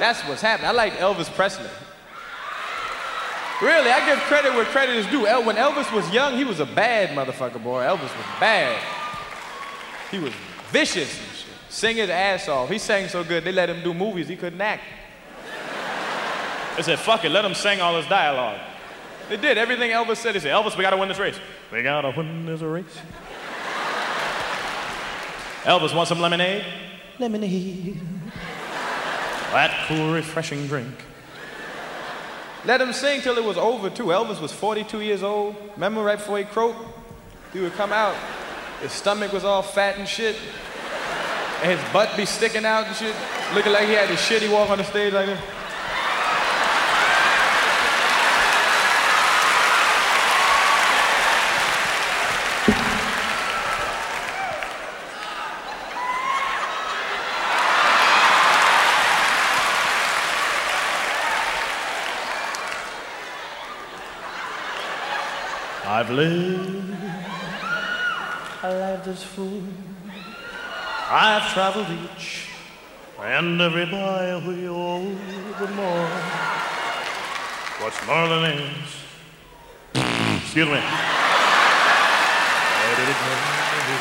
That's what's happening. I like Elvis Presley. Really, I give credit where credit is due. When Elvis was young, he was a bad motherfucker, boy. Elvis was bad. He was vicious and shit. Sing his ass off. He sang so good, they let him do movies he couldn't act. They said, fuck it, let him sing all his dialogue. They did. Everything Elvis said, they said, Elvis, we gotta win this race. We gotta win this race. Elvis, want some lemonade? Lemonade. That cool, refreshing drink. Let him sing till it was over, too. Elvis was 42 years old. Remember right before he croaked? He would come out. His stomach was all fat and shit. And his butt be sticking out and shit. Looking like he had his shit. He walk on the stage like this. I've lived a life that's full. I've traveled each and every byway, oh, but more. What's more than is? Excuse me. Where did it go?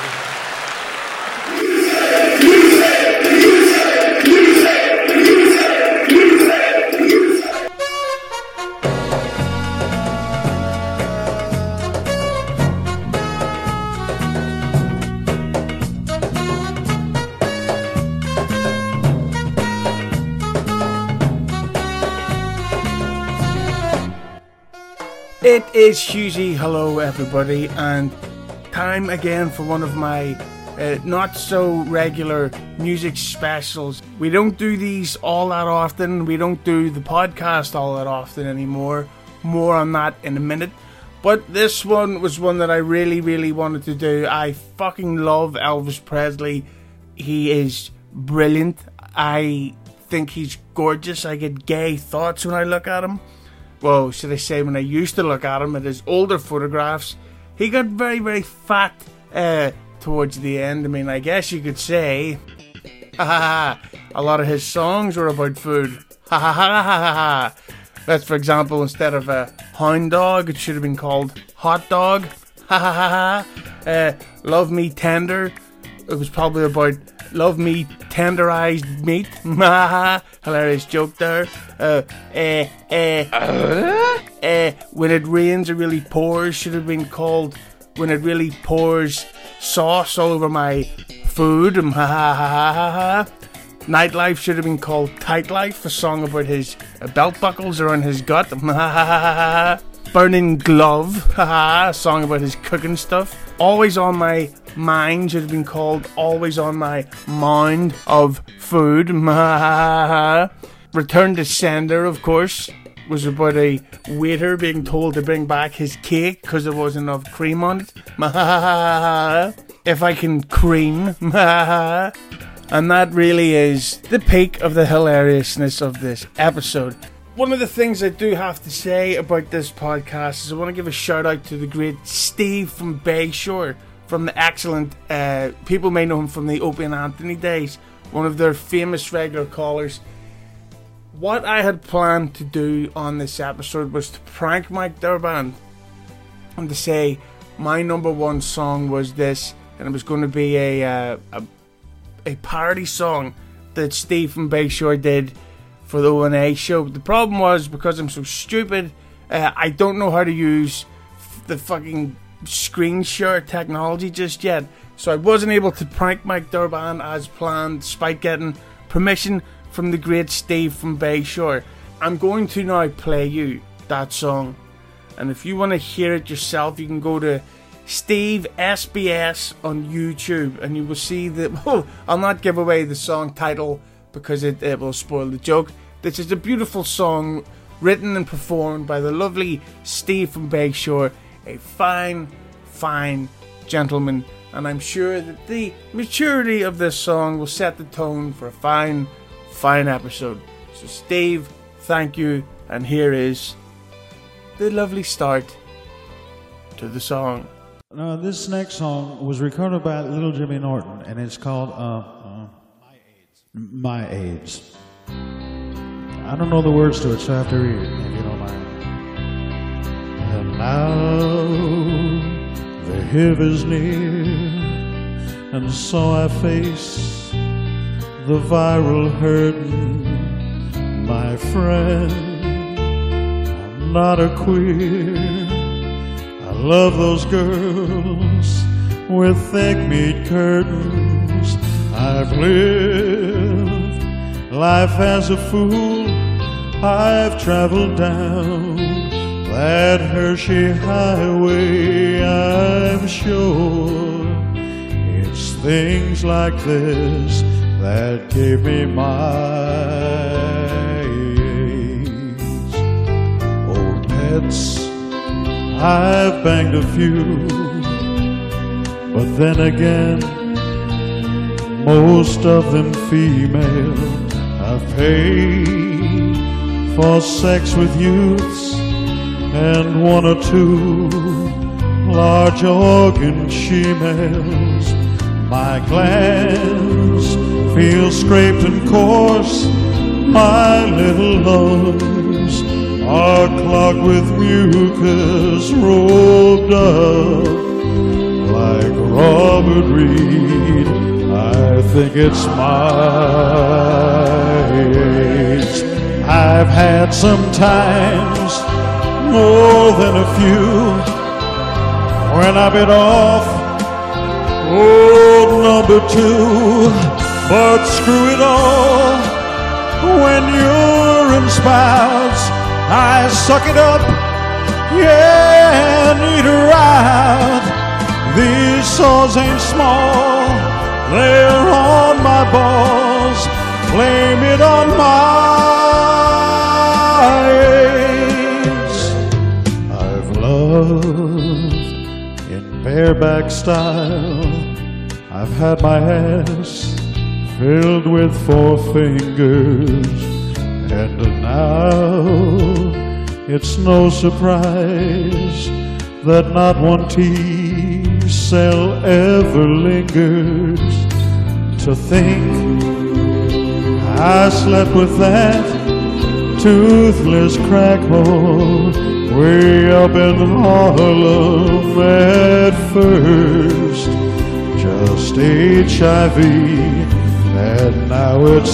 It is Hughesy, hello everybody, and time again for one of my not so regular music specials. We don't do these all that often, we don't do the podcast all that often anymore. More on that in a minute. But this one was one that I really wanted to do. I fucking love Elvis Presley. He is brilliant. I think he's gorgeous. I get gay thoughts when I look at him. Well, should I say when I used to look at him at his older photographs, he got very fat towards the end. I mean, I guess you could say, a lot of his songs were about food. That's, for example, instead of a hound dog, it should have been called hot dog. Love Me Tender, it was probably about love me tenderized meat. Hilarious joke there. When it rains it really pours should have been called when it really pours sauce all over my food. Nightlife should have been called Tight Life, a song about his belt buckles around his gut. Burning Glove, a song about his cooking stuff. Always on My Mind should have been called Always on My Mound of Food. Return to Sender, of course, was about a waiter being told to bring back his cake because there wasn't enough cream on it. If I Can Cream. And that really is the peak of the hilariousness of this episode. One of the things I do have to say about this podcast is I want to give a shout out to the great Steve from Bayshore, from the excellent, people may know him from the Opie and Anthony days, one of their famous regular callers. What I had planned to do on this episode was to prank Mike Durband and to say my number one song was this, and it was going to be a parody song that Steve from Bayshore did for the O&A show. The problem was, because I'm so stupid, I don't know how to use the fucking screen share technology just yet, so I wasn't able to prank Mike Durband as planned, despite getting permission from the great Steve from Bayshore. I'm going to now play you that song, and if you want to hear it yourself, you can go to Steve SBS on YouTube, and you will see that. I'll not give away the song title because it will spoil the joke. This is a beautiful song written and performed by the lovely Steve from Bayshore, a fine gentleman, and I'm sure that the maturity of this song will set the tone for a fine episode. So Steve, thank you, and here is the lovely start to the song. Now, this next song was recorded by Little Jimmy Norton, and it's called My AIDS. I don't know the words to it, so I have to read it, if you don't mind. And now the eve is near, and so I face the viral hurting. My friend, I'm not a queer. I love those girls with thick meat curtains. I've lived life as a fool. I've traveled down that Hershey highway. I'm sure it's things like this that gave me my age. Old pets, I've banged a few, but then again, most of them female. I've paid for sex with youths and one or two large organ she-males. My glands feel scraped and coarse. My little lungs are clogged with mucus, rolled up like Robert Reed. I think it's my age. I've had some times, more than a few, when I bit off old number two. But screw it all, when urine spouts, I suck it up, yeah, and eat her out. These sores ain't small, they're on my balls. Blame it on my age. I've loved in bareback style. I've had my ass filled with 4 fingers, and now it's no surprise that not one T-cell ever lingers. To think I slept with that toothless crackhole way up in Harlem at first. Just HIV, and now it's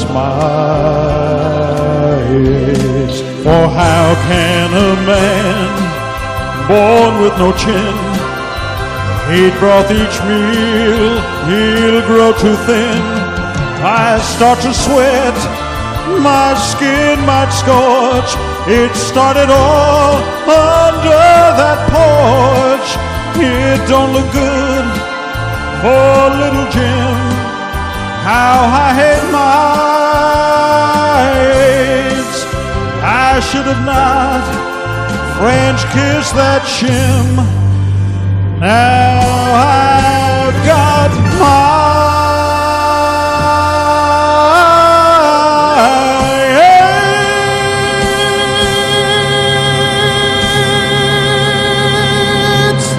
my age. For how can a man born with no chin eat broth each meal? He'll grow too thin. I start to sweat, my skin might scorch. It started all under that porch. It don't look good for little Jim. How I hate my AIDS. I should have not French kissed that shim. Now I've got my AIDS.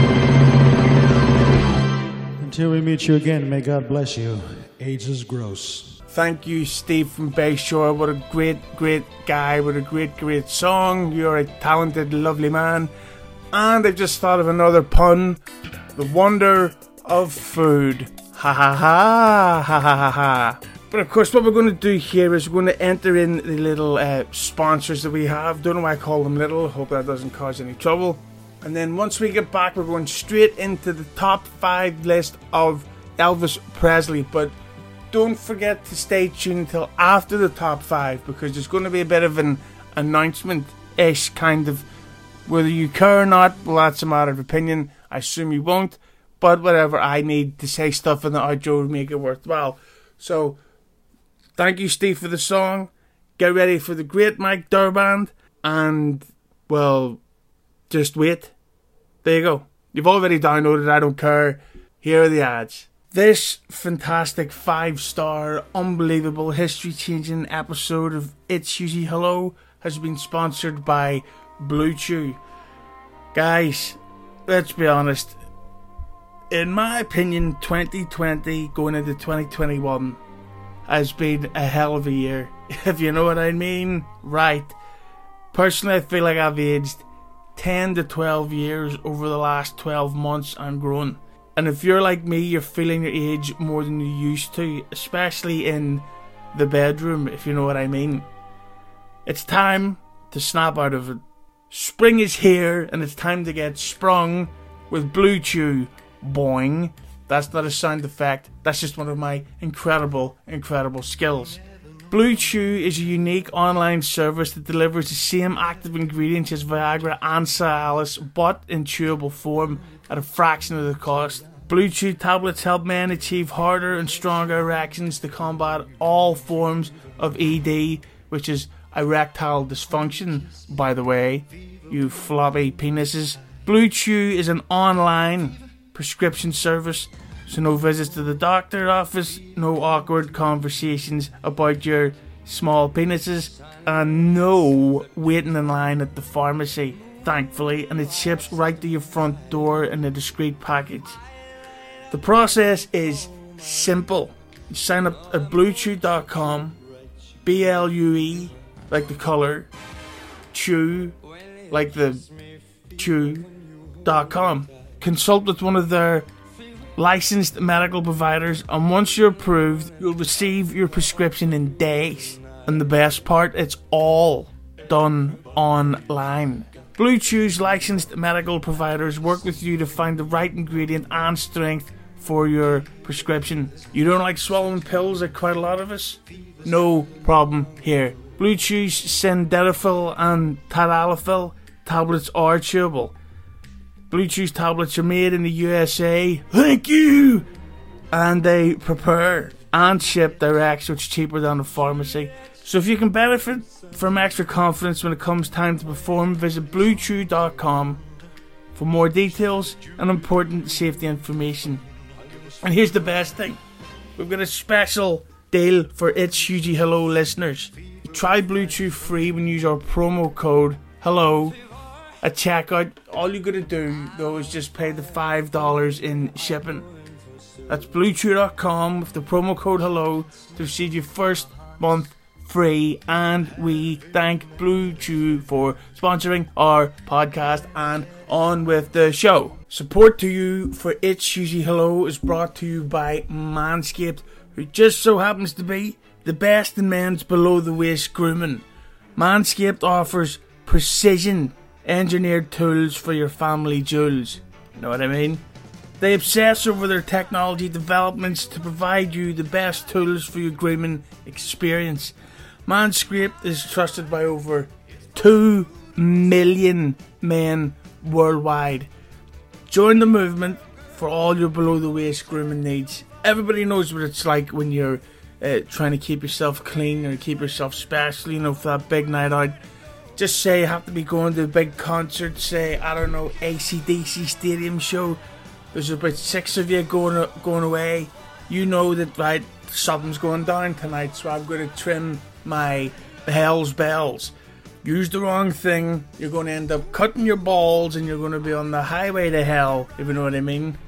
Until we meet you again, may God bless you. AIDS is gross. Thank you, Steve from Bayshore. What a great, great guy. What a great, great song. You're a talented, lovely man. And I've just thought of another pun. The wonder of food. Ha ha ha, ha ha ha ha. But of course, what we're going to do here is we're going to enter in the little sponsors that we have. Don't know why I call them little. Hope that doesn't cause any trouble. And then once we get back, we're going straight into the top 5 list of Elvis Presley. But don't forget to stay tuned until after the top 5, because there's going to be a bit of an announcement-ish kind of. Whether you care or not, well, that's a matter of opinion. I assume you won't, but whatever. I need to say stuff in the outro to make it worthwhile. So, thank you, Steve, for the song. Get ready for the great Mike Durband, and, well, just wait. There you go. You've already downloaded, I don't care. Here are the ads. This fantastic 5-star, unbelievable, history-changing episode of It's Usually Hello has been sponsored by Blue Chew. Guys, let's be honest. In my opinion, 2020 going into 2021 has been a hell of a year, if you know what I mean. Right. Personally, I feel like I've aged 10 to 12 years over the last 12 months and grown. And if you're like me, you're feeling your age more than you used to, especially in the bedroom, if you know what I mean. It's time to snap out of it. Spring is here, and it's time to get sprung with Blue Chew. Boing. That's not a sound effect, that's just one of my incredible skills. Blue Chew is a unique online service that delivers the same active ingredients as Viagra and Cialis, but in chewable form at a fraction of the cost. Blue Chew tablets help men achieve harder and stronger erections to combat all forms of ED, which is erectile dysfunction, by the way, you floppy penises. Blue Chew is an online prescription service, so no visits to the doctor office, no awkward conversations about your small penises, and no waiting in line at the pharmacy, thankfully, and it ships right to your front door in a discreet package. The process is simple. You sign up at bluechew.com, BLUE, like the colour, chew, like the chew.com. Consult with one of their licensed medical providers, and once you're approved, you'll receive your prescription in days. And the best part, it's all done online. Blue Chew's licensed medical providers work with you to find the right ingredient and strength for your prescription. You don't like swallowing pills like quite a lot of us? No problem here. Blue Chew's sildenafil and tadalafil tablets are chewable. Blue Chew's tablets are made in the USA. Thank you! And they prepare and ship direct, so it's cheaper than a pharmacy. So if you can benefit from extra confidence when it comes time to perform, visit bluechew.com for more details and important safety information. And here's the best thing. We've got a special deal for It's Hughie Hello listeners. You try Blue Chew free when you use our promo code HELLO at checkout. All you gotta do though is just pay the $5 in shipping. That's bluechew.com with the promo code HELLO to receive your first month free. And we thank Blue Chew for sponsoring our podcast, and on with the show. Support to you for It's Hughie Hello is brought to you by Manscaped, who just so happens to be the best in men's below the waist grooming. Manscaped offers precision engineered tools for your family jewels. You know what I mean? They obsess over their technology developments to provide you the best tools for your grooming experience. Manscaped is trusted by over 2 million men worldwide. Join the movement for all your below the waist grooming needs. Everybody knows what it's like when you're trying to keep yourself clean or keep yourself special, you know, for that big night out. Just say you have to be going to a big concert, say, I don't know, AC/DC stadium show. There's about 6 of you going away. You know that, right, something's going down tonight, so I'm going to trim my hell's bells. Use the wrong thing, you're going to end up cutting your balls and you're going to be on the highway to hell, if you know what I mean.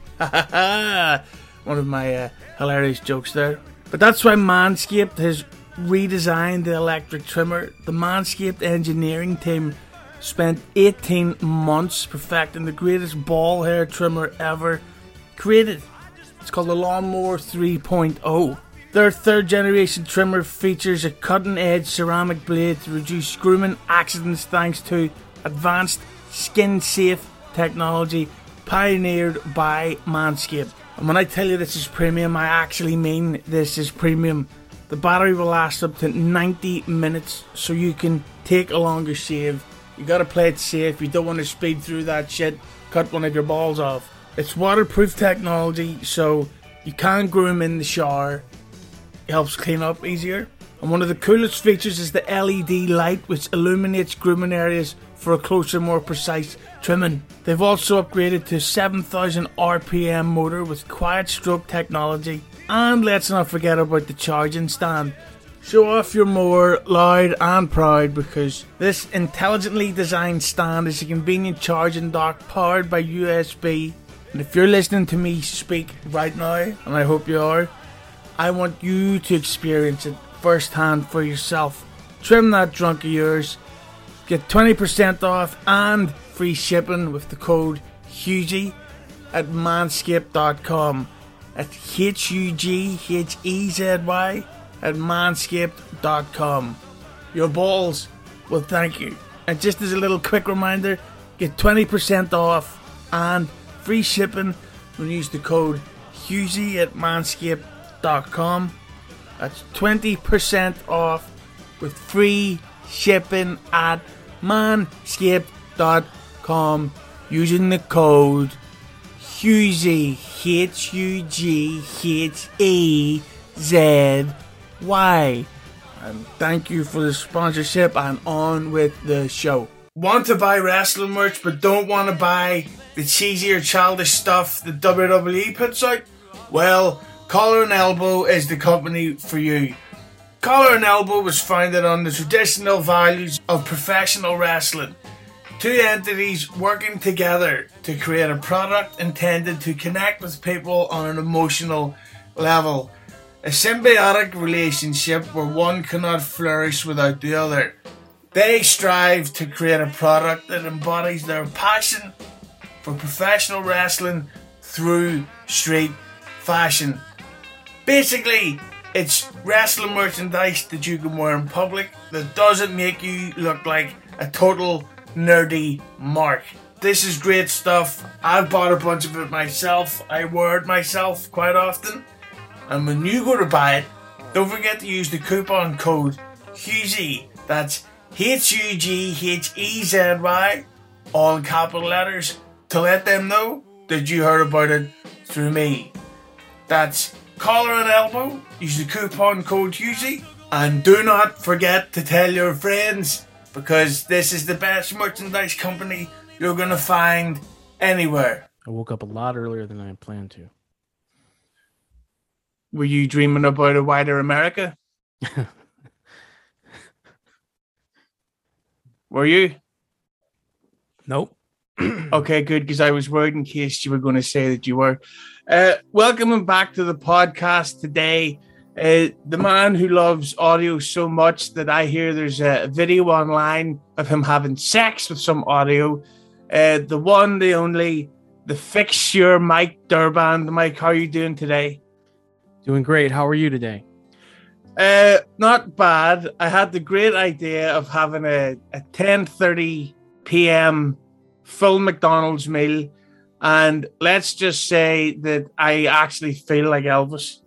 One of my hilarious jokes there. But that's why Manscaped has redesigned the electric trimmer. The Manscaped engineering team spent 18 months perfecting the greatest ball hair trimmer ever created. It's called the Lawnmower 3.0. Their third generation trimmer features a cutting edge ceramic blade to reduce grooming accidents thanks to advanced skin safe technology pioneered by Manscaped. And when I tell you this is premium, I actually mean this is premium. The battery will last up to 90 minutes, so you can take a longer shave. You gotta play it safe, you don't want to speed through that shit, cut one of your balls off. It's waterproof technology, so you can groom in the shower. It helps clean up easier. And one of the coolest features is the LED light, which illuminates grooming areas for a closer, more precise trimming. They've also upgraded to 7,000 RPM motor with quiet stroke technology. And let's not forget about the charging stand. Show off your mower loud and proud, because this intelligently designed stand is a convenient charging dock powered by USB. And if you're listening to me speak right now, and I hope you are, I want you to experience it firsthand for yourself. Trim that drunk of yours. Get 20% off and free shipping with the code HUGHESY at manscaped.com. At HUGHEZY at manscaped.com. Your balls will thank you. And just as a little quick reminder, get 20% off and free shipping when you use the code HUGHESY at manscaped.com. That's 20% off with free shipping at manscaped.com using the code HUGHESY, HUGHEZY. And thank you for the sponsorship, and on with the show. Want to buy wrestling merch but don't want to buy the cheesy or childish stuff the WWE puts out? Well, Collar and Elbow is the company for you. Collar and Elbow was founded on the traditional values of professional wrestling. Two entities working together to create a product intended to connect with people on an emotional level. A symbiotic relationship where one cannot flourish without the other. They strive to create a product that embodies their passion for professional wrestling through street fashion. Basically, it's wrestling merchandise that you can wear in public that doesn't make you look like a total nerdy mark. This is great stuff. I've bought a bunch of it myself. I wear it myself quite often. And when you go to buy it, don't forget to use the coupon code HUGHESY. That's HUGHEZY, all in capital letters, to let them know that you heard about it through me. That's Collar and Elbow. Use the coupon code HUGHESY. And do not forget to tell your friends, because this is the best merchandise company you're going to find anywhere. I woke up a lot earlier than I had planned to. Were you dreaming about a wider America? Were you? Nope. Okay, good, because I was worried in case you were going to say that you were. Welcoming back to the podcast today, the man who loves audio so much that I hear there's a video online of him having sex with some audio. The one, the only, the fixture, Mike Durband. Mike, how are you doing today? Doing great. How are you today? Not bad. I had the great idea of having a 10:30 p.m. full McDonald's meal, and let's just say that I actually feel like Elvis.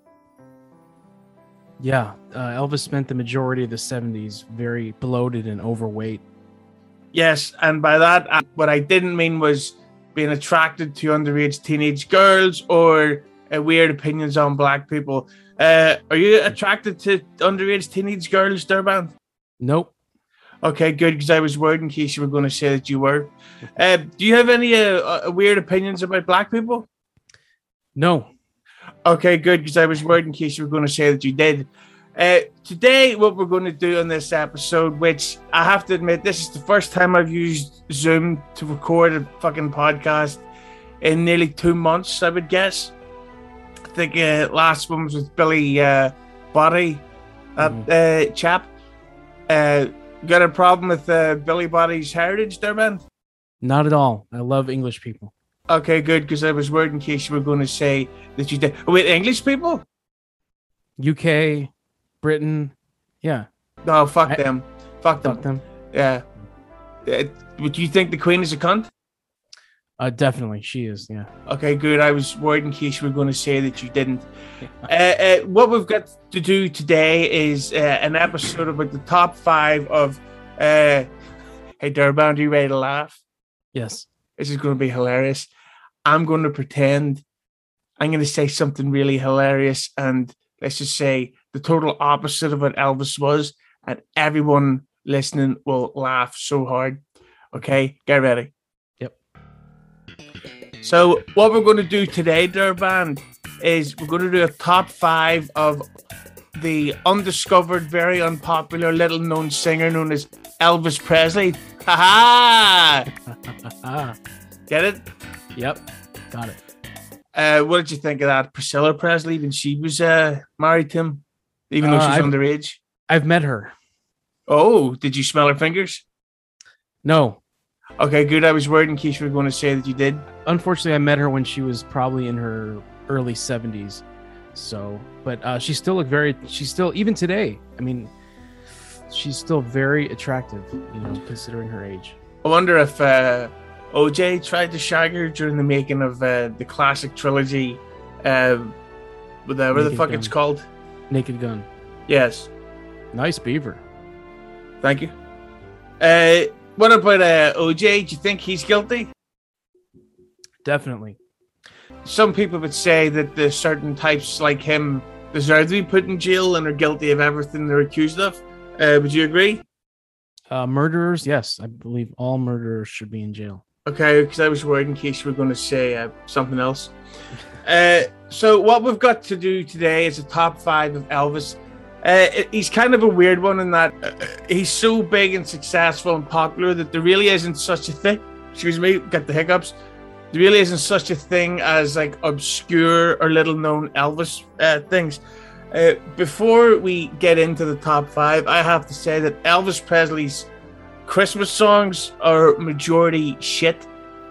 Yeah, Elvis spent the majority of the 70s very bloated and overweight. Yes, and by that, what I didn't mean was being attracted to underage teenage girls or weird opinions on black people. Are you attracted to underage teenage girls, Durband? Nope. Okay, good, because I was worried in case you were going to say that you were. Do you have any weird opinions about black people? No. Okay, good, because I was worried in case you were going to say that you did. Today, what we're going to do on this episode, which I have to admit, this is the first time I've used Zoom to record a fucking podcast in nearly 2 months, I would guess. I think last one was with Billy Body, that chap. Got a problem with Billy Body's heritage there, man? Not at all. I love English people. Okay, good, because I was worried in case you were going to say that you did. Wait, English people? UK, Britain, yeah. No, fuck them. Fuck them. Fuck them. Yeah. Would you think the Queen is a cunt? Definitely, she is, yeah. Okay, good. I was worried in case you were going to say that you didn't. What we've got to do today is an episode about the top 5 of... hey, Durband, are you ready to laugh? Yes. This is going to be hilarious. I'm going to pretend I'm going to say something really hilarious, and let's just say the total opposite of what Elvis was, and everyone listening will laugh so hard. Okay, get ready. Yep. So what we're going to do today, Durband, is we're going to do a top 5 of the undiscovered, very unpopular, little-known singer known as Elvis Presley. Ha ha! Get it? Yep. Got it. What did you think of that Priscilla Presley when she was married to him, even though she's underage? I've met her. Oh, did you smell her fingers? No. Okay, good. I was worried in case you were going to say that you did. Unfortunately, I met her when she was probably in her early 70s. So, but she still looked even today, I mean, she's still very attractive, considering her age. I wonder if OJ tried to shag her during the making of the classic trilogy, whatever the fuck it's called. Naked Gun. Yes. Nice beaver. Thank you. What about OJ? Do you think he's guilty? Definitely. Some people would say that there's certain types like him deserve to be put in jail and are guilty of everything they're accused of. Would you agree? Murderers, yes. I believe all murderers should be in jail. Okay, because I was worried in case you were going to say something else. So what we've got to do today is a top 5 of Elvis. He's kind of a weird one in that he's so big and successful and popular that there really isn't such a thing. Excuse me, get the hiccups. There really isn't such a thing as like obscure or little known Elvis things. Before we get into the top 5, I have to say that Elvis Presley's Christmas songs are majority shit.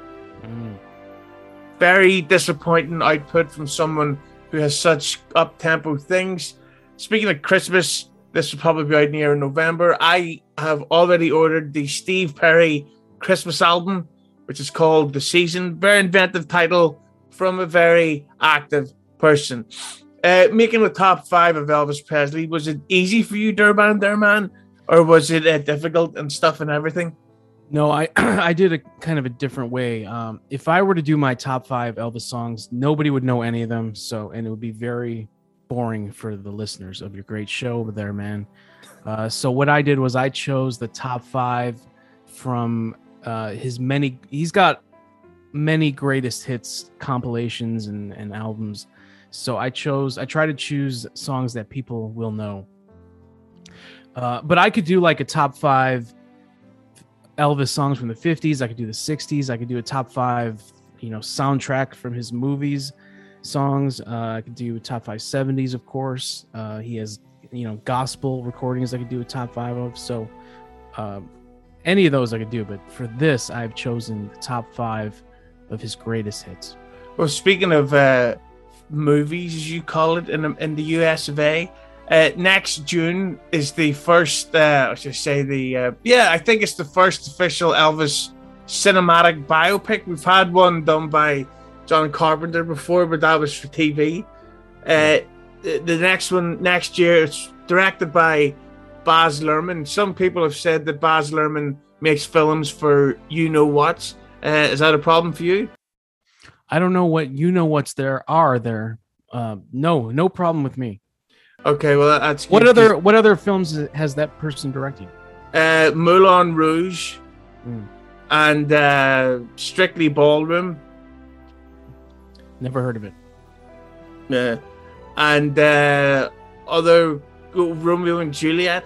Very disappointing output from someone who has such up-tempo things. Speaking of Christmas, this will probably be out near November. I have already ordered the Steve Perry Christmas album, which is called The Season. Very inventive title from a very active person. Making the top 5 of Elvis Presley, was it easy for you, Durban, or was it difficult and stuff and everything? No, I did a kind of a different way. If I were to do my top 5 Elvis songs, nobody would know any of them. And it would be very boring for the listeners of your great show over there, man. So what I did was I chose the top 5 from he's got many greatest hits compilations and albums. So I try to choose songs that people will know. But I could do like a top 5 Elvis songs from the 50s. I could do the 60s. I could do a top 5, soundtrack from his movies songs. I could do a top 5 70s, of course. He has, gospel recordings I could do a top 5 of. So any of those I could do. But for this, I've chosen the top 5 of his greatest hits. Well, speaking of movies, as you call it, in the US of A, next June is the first, I think it's the first official Elvis cinematic biopic. We've had one done by John Carpenter before, but that was for TV. The next one next year, it's directed by Baz Luhrmann. Some people have said that Baz Luhrmann makes films for you-know-whats. Is that a problem for you? I don't know what you-know-whats there are there. No problem with me. Okay, well that's good. What other films has that person directed? Moulin Rouge and Strictly Ballroom. Never heard of it. Yeah, and other Romeo and Juliet.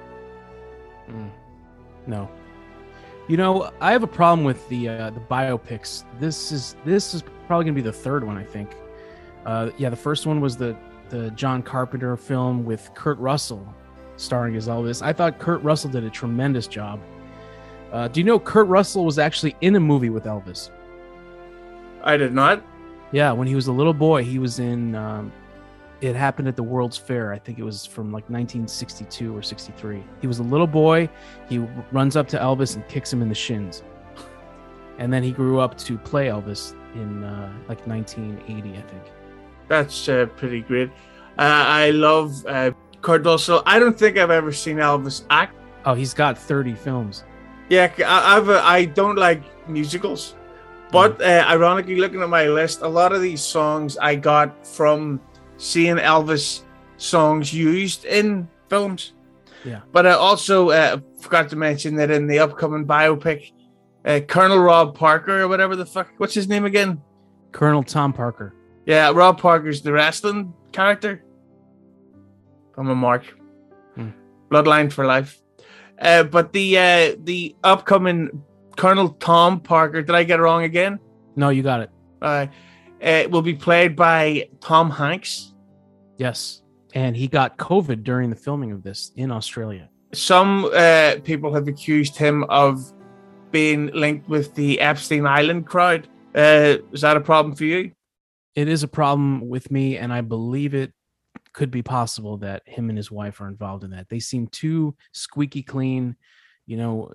No. I have a problem with the biopics. This is probably gonna be the third one, I think. The first one was the John Carpenter film with Kurt Russell starring as Elvis. I thought Kurt Russell did a tremendous job. Do you know Kurt Russell was actually in a movie with Elvis? I did not. Yeah, when he was a little boy, he was in. It happened at the World's Fair. I think it was from like 1962 or 63. He was a little boy. He runs up to Elvis and kicks him in the shins. And then he grew up to play Elvis in like 1980, I think. That's pretty great. I love Kurt Russell. I don't think I've ever seen Elvis act. Oh, he's got 30 films. Yeah, I don't like musicals. But ironically, looking at my list, a lot of these songs I got from seeing Elvis songs used in films. Yeah. But I also forgot to mention that in the upcoming biopic, Colonel Rob Parker or whatever the fuck, what's his name again? Colonel Tom Parker. Yeah, Rob Parker's the wrestling character. I'm a mark. Bloodline for life. But the upcoming Colonel Tom Parker, did I get it wrong again? No, you got it. will be played by Tom Hanks. Yes. And he got COVID during the filming of this in Australia. Some people have accused him of being linked with the Epstein Island crowd. Is that a problem for you? It is a problem with me, and I believe it could be possible that him and his wife are involved in that. They seem too squeaky clean. You know,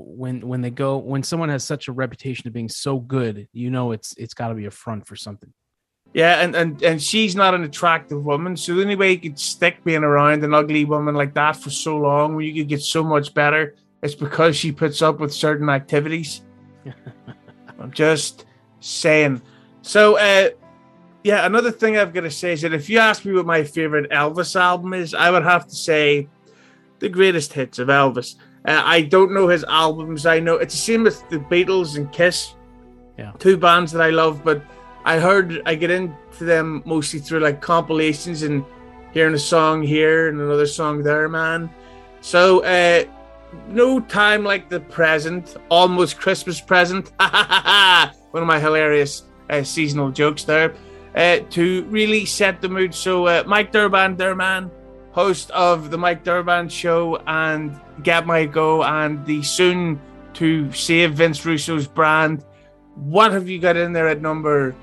when someone has such a reputation of being so good, you know it's got to be a front for something. Yeah, and she's not an attractive woman, so the only way you could stick being around an ugly woman like that for so long, when you could get so much better, it's because she puts up with certain activities. I'm just saying. So, yeah, another thing I've got to say is that if you ask me what my favorite Elvis album is, I would have to say the greatest hits of Elvis. I don't know his albums. I know it's the same with the Beatles and Kiss. Yeah, two bands that I love, but I get into them mostly through like compilations and hearing a song here and another song there, man. So, no time like the present, almost Christmas present. One of my hilarious seasonal jokes there. To really set the mood. So, Mike Durban, host of the Mike Durban Show and Get My Go and the soon to save Vince Russo's brand. What have you got in there at number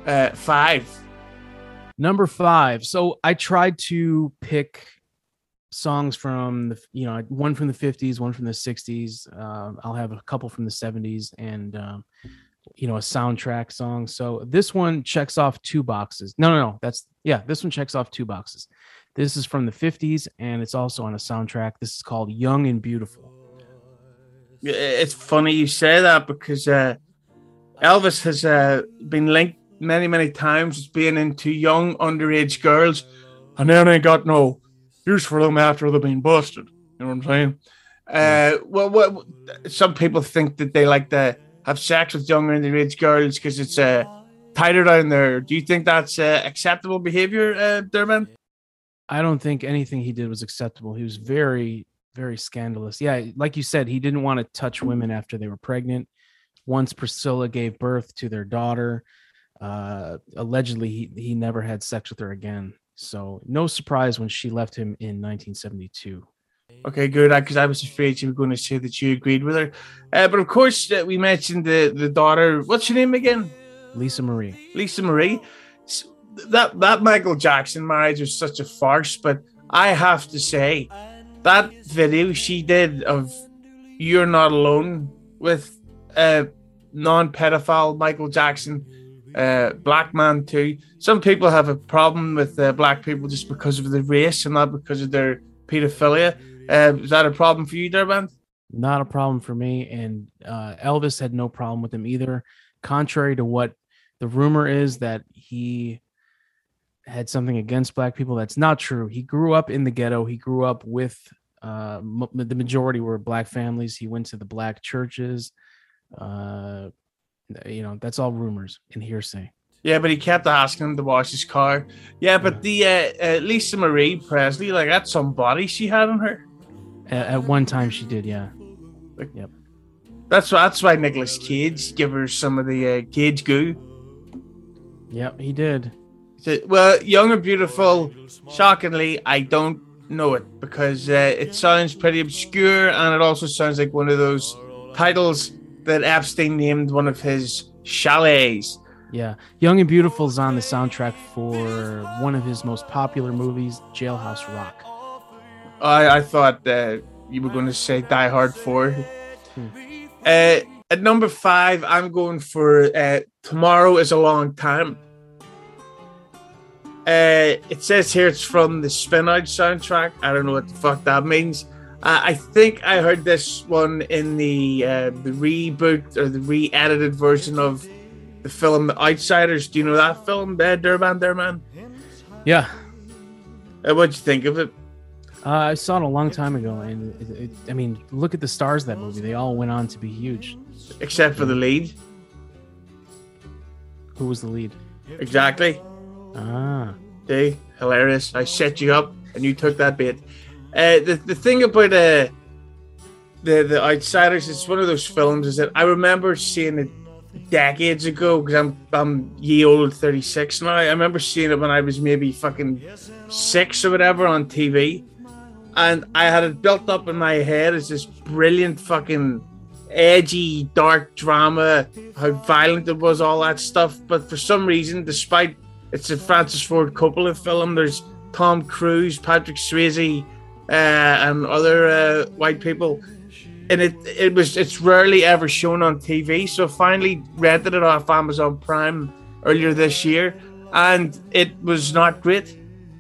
5? Number 5. So I tried to pick songs from one from the 50s, one from the 60s. I'll have a couple from the 70s and a soundtrack song. So this one checks off 2 boxes. No. This one checks off 2 boxes. This is from the 50s and it's also on a soundtrack. This is called Young and Beautiful. It's funny you say that because Elvis has been linked many times as being into young underage girls, and then ain't got no use for them after they've been busted. You know what I'm saying? Well, some people think that they like to have sex with young underage girls because it's tighter down there. Do you think that's acceptable behavior, Durban? I don't think anything he did was acceptable. He was very, very scandalous. Yeah, like you said, he didn't want to touch women after they were pregnant. Once Priscilla gave birth to their daughter, allegedly he never had sex with her again. So no surprise when she left him in 1972. Okay, good, because I was afraid you were going to say that you agreed with her. But of course, we mentioned the daughter. What's her name again? Lisa Marie. Lisa Marie. That Michael Jackson marriage was such a farce, but I have to say that video she did of You're Not Alone with non-pedophile Michael Jackson, black man too. Some people have a problem with black people just because of the race and not because of their pedophilia. Is that a problem for you, Durban? Not a problem for me, and Elvis had no problem with him either. Contrary to what the rumor is that he had something against black people, that's not true. He grew up in the ghetto. He grew up with the majority were black families. He went to the black churches. That's all rumors and hearsay. Yeah, but he kept asking him to wash his car. Yeah, but the Lisa Marie Presley, like, that's some body she had on her. At one time she did, yeah. Yep. That's why Nicolas Cage gave her some of the Cage goo. Yep, he did. Well, Young and Beautiful, shockingly, I don't know it because it sounds pretty obscure and it also sounds like one of those titles that Epstein named one of his chalets. Yeah, Young and Beautiful is on the soundtrack for one of his most popular movies, Jailhouse Rock. I thought you were going to say Die Hard 4. At number 5, I'm going for Tomorrow Is a Long Time. It says here it's from the Spin Out soundtrack. I don't know what the fuck that means. I think I heard this one in the reboot or the re-edited version of the film Outsiders. Do you know that film, Durban? Yeah. What'd you think of it? I saw it a long time ago, and I mean, look at the stars of that movie. They all went on to be huge. Except for the lead. Who was the lead? Exactly. Ah. See? Hilarious. I set you up, and you took that bait. The thing about the Outsiders, it's one of those films is that I remember seeing it decades ago, because I'm ye old 36 now. I remember seeing it when I was maybe fucking 6 or whatever on TV, and I had it built up in my head as this brilliant fucking edgy dark drama, how violent it was, all that stuff. But for some reason, despite it's a Francis Ford Coppola film, there's Tom Cruise, Patrick Swayze, and other white people. And it's rarely ever shown on TV. So I finally rented it off Amazon Prime earlier this year, and it was not great.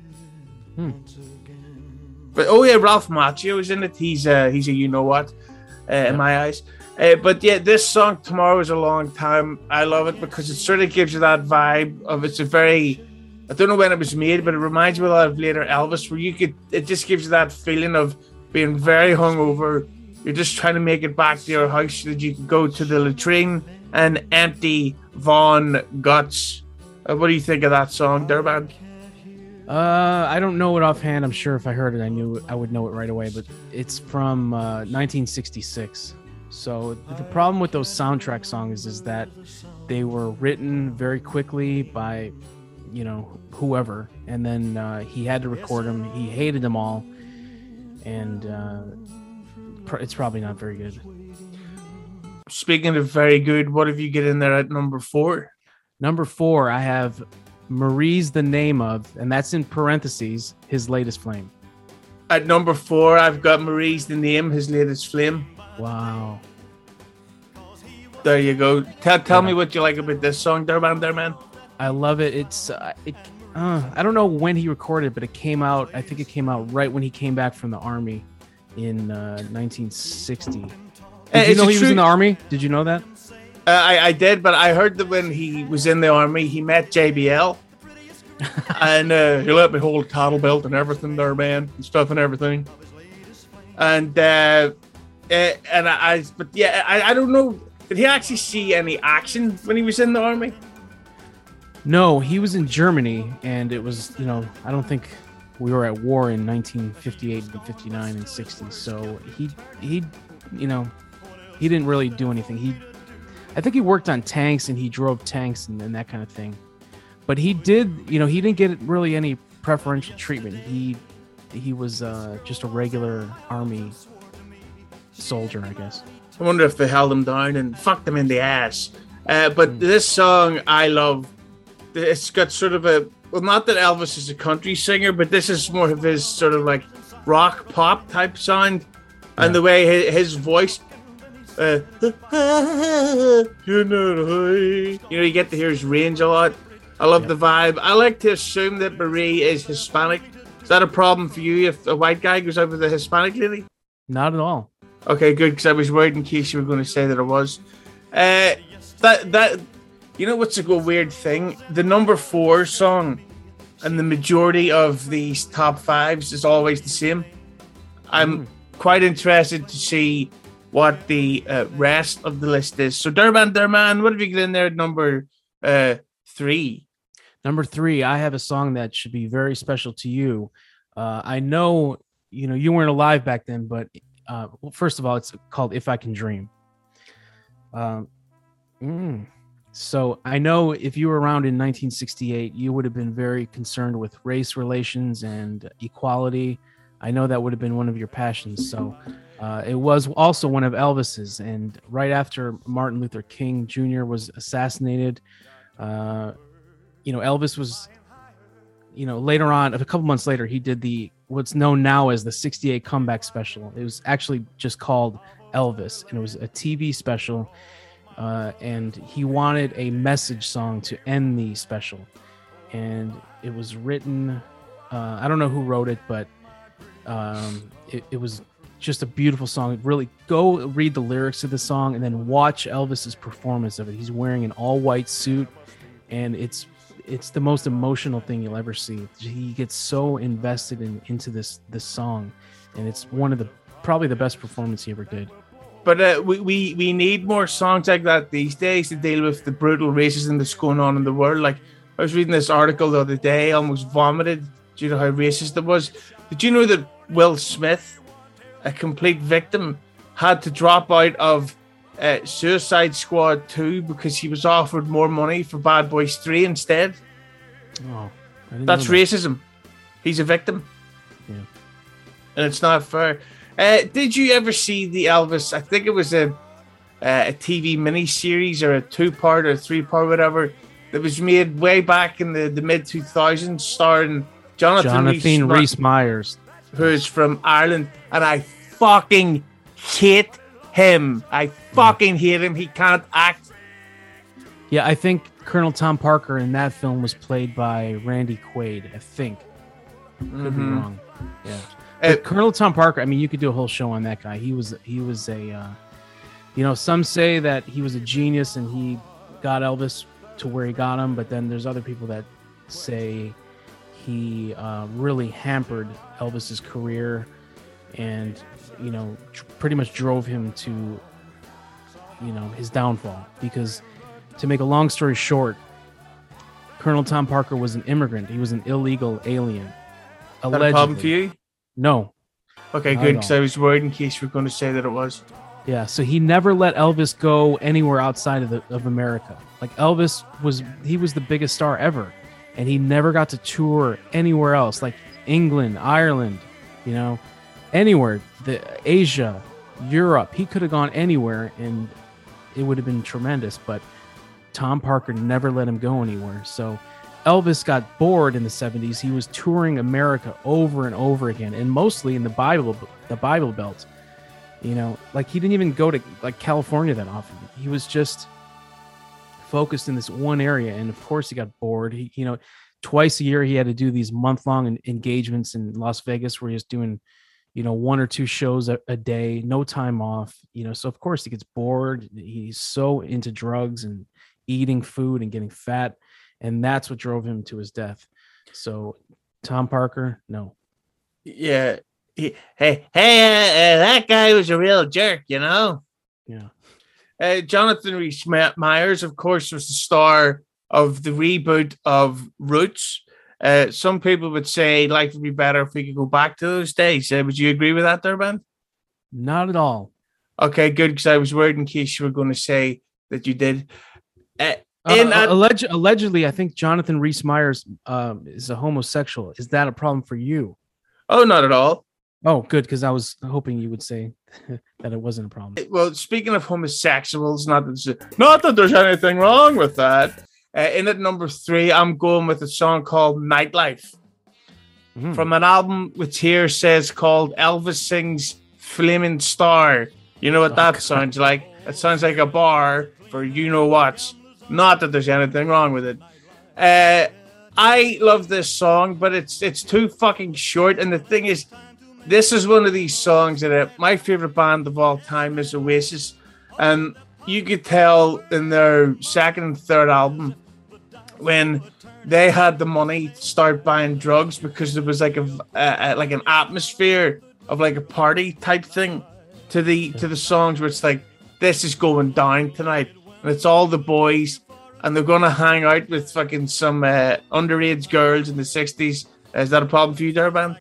But oh yeah, Ralph Macchio is in it. He's a you know what in my eyes. But yeah, this song "Tomorrow Is a Long Time," I love it because it sort of gives you that vibe of it's a very, I don't know when it was made, but it reminds me a lot of later Elvis, where it just gives you that feeling of being very hungover. You're just trying to make it back to your house so that you can go to the latrine and empty Von guts. What do you think of that song, Durban? I don't know it offhand. I'm sure if I heard it, I would know it right away. But it's from 1966. So the problem with those soundtrack songs is that they were written very quickly by, whoever, and then he had to record them. He hated them all, and it's probably not very good. Speaking of very good, what have you get in there at number 4? Number 4, I have Marie's the Name Of, and that's in parentheses, His Latest Flame. At number 4, I've got Marie's the Name, His Latest Flame. Wow. There you go. Tell me what you like about this song, Durban. I love it. It's I don't know when he recorded, but it came out. I think it came out right when he came back from the army in 1960. Did you know he was in the army? Did you know that? I did, but I heard that when he was in the army, he met JBL, and he let me hold a cattle belt and everything there, man, and stuff and everything. And but yeah, I don't know. Did he actually see any action when he was in the army? No, he was in Germany, and it was, I don't think we were at war in 1958 and 59 and 60. So he didn't really do anything. I think he worked on tanks and he drove tanks and that kind of thing. But he did, he didn't get really any preferential treatment. He was just a regular army soldier, I guess. I wonder if they held him down and fucked him in the ass. But this song I love. It's got sort of not that Elvis is a country singer, but this is more of his sort of like rock pop type sound, and the way his voice, you get to hear his range a lot. I love the vibe. I like to assume that Marie is Hispanic. Is that a problem for you if a white guy goes out with a Hispanic lady? Not at all. Okay, good, because I was worried in case you were going to say that it was. What's a good weird thing? The number 4 song and the majority of these top 5s is always the same. I'm quite interested to see what the rest of the list is. So Durban, what have you got in there at number 3? Number 3, I have a song that should be very special to you. I know, you weren't alive back then, but well, first of all, it's called If I Can Dream. So I know if you were around in 1968, you would have been very concerned with race relations and equality. I know that would have been one of your passions. So it was also one of Elvis's. And right after Martin Luther King Jr. was assassinated, Elvis was, later on, a couple months later, he did what's known now as the 68 comeback special. It was actually just called Elvis, and it was a TV special. And he wanted a message song to end the special, and it was written. I don't know who wrote it, but it was just a beautiful song. Really, go read the lyrics of the song and then watch Elvis's performance of it. He's wearing an all-white suit, and it's the most emotional thing you'll ever see. He gets so invested into this song, and it's one of probably the best performance he ever did. But we need more songs like that these days to deal with the brutal racism that's going on in the world. Like, I was reading this article the other day, I almost vomited due to how racist it was. Did you know that Will Smith, a complete victim, had to drop out of Suicide Squad 2 because he was offered more money for Bad Boys 3 instead. Oh, I didn't That's know that. racism. He's a victim. Yeah. And it's not fair. Did you ever see the Elvis? I think it was a TV miniseries or a 2-part or 3-part, whatever, that was made way back in the mid 2000s, starring Jonathan Rhys Meyers, who is from Ireland, and I fucking hate him. I fucking hate him. He can't act. Yeah, I think Colonel Tom Parker in that film was played by Randy Quaid. I think. Could be wrong. Yeah. But Colonel Tom Parker. I mean, you could do a whole show on that guy. He was a. Some say that he was a genius and he got Elvis to where he got him, but then there's other people that say he really hampered Elvis's career and pretty much drove him to his downfall. Because to make a long story short, Colonel Tom Parker was an immigrant. He was an illegal alien. Allegedly. That a problem for you? No. Okay, good, because I was worried in case you were going to say that it was. Yeah, so he never let Elvis go anywhere outside of America. Like Elvis was the biggest star ever, and he never got to tour anywhere else, like England, Ireland, anywhere, Asia, Europe. He could have gone anywhere, and it would have been tremendous. But Tom Parker never let him go anywhere. So Elvis got bored in the 70s. He was touring America over and over again, and mostly in the Bible Belt. Like he didn't even go to like California that often. He was just focused in this one area, and of course he got bored. He, twice a year he had to do these month-long engagements in Las Vegas where he was doing, 1 or 2 shows a day, no time off. So of course he gets bored. He's so into drugs and eating food and getting fat, and that's what drove him to his death. So Tom Parker, no. Yeah. That guy was a real jerk, Yeah. Jonathan Rhys Meyers, of course, was the star of the reboot of Roots. Some people would say life would be better if we could go back to those days. Would you agree with that there, Ben? Not at all. Okay, good, because I was worried in case you were going to say that you did. Allegedly, I think Jonathan Rhys Meyers is a homosexual. Is that a problem for you? Oh, not at all. Oh, good, because I was hoping you would say that it wasn't a problem. Well, speaking of homosexuals, not that there's anything wrong with that. In at number 3, I'm going with a song called Nightlife from an album which here says called Elvis Sings Flaming Star. You know what that sounds like? It sounds like a bar for you-know-whats. Not that there's anything wrong with it. I love this song, but it's too fucking short. And the thing is, this is one of these songs that my favorite band of all time is Oasis. And you could tell in their second and third album when they had the money to start buying drugs because there was like like an atmosphere of like a party type thing to the songs where it's like, this is going down tonight. And it's all the boys and they're going to hang out with fucking some underage girls in the 60s. Is that a problem for you there, man?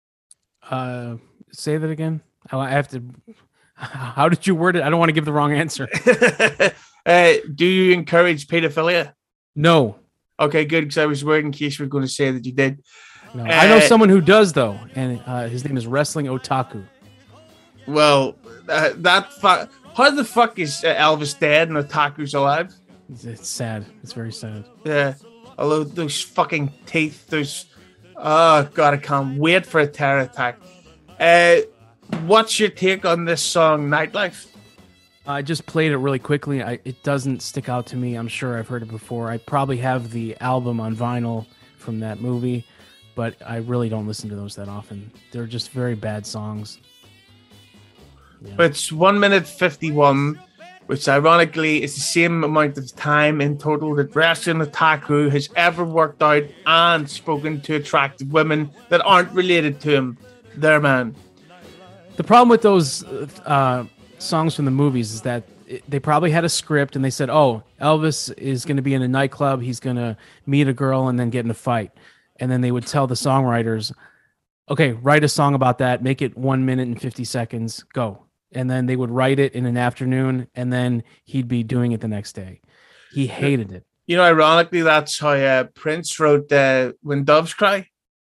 Say that again. I have to. How did you word it? I don't want to give the wrong answer. Do you encourage pedophilia? No. Okay, good, because I was worried in case you were going to say that you did. No. I know someone who does, though, and his name is Wrestling Otaku. Well, how the fuck is Elvis dead and Otaku's alive? It's sad. It's very sad. Yeah. Although those fucking teeth, oh god, I can't wait for a terror attack. What's your take on this song, Nightlife? I just played it really quickly. It doesn't stick out to me. I'm sure I've heard it before. I probably have the album on vinyl from that movie, but I really don't listen to those that often. They're just very bad songs. Yeah. It's 1 minute 51, which ironically is the same amount of time in total that Wrestling Otaku has ever worked out and spoken to attractive women that aren't related to him. There, man. The problem with those songs from the movies is that they probably had a script and they said, oh, Elvis is going to be in a nightclub. He's going to meet a girl and then get in a fight. And then they would tell the songwriters, okay, write a song about that. Make it 1 minute and 50 seconds. Go. and then they would write it in an afternoon, and then he'd be doing it the next day. He hated it. You know, ironically, that's how Prince wrote When Doves Cry.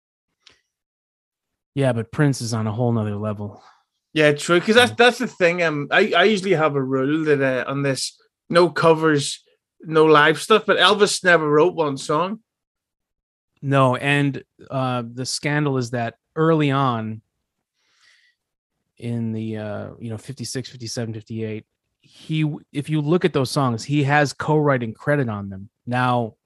Yeah, but Prince is on a whole nother level. Yeah, true. Because that's the thing. I usually have a rule that on this, no covers, no live stuff. But Elvis never wrote one song. No, and the scandal is that early on in the 56, 57, 58, if you look at those songs, he has co-writing credit on them. Now,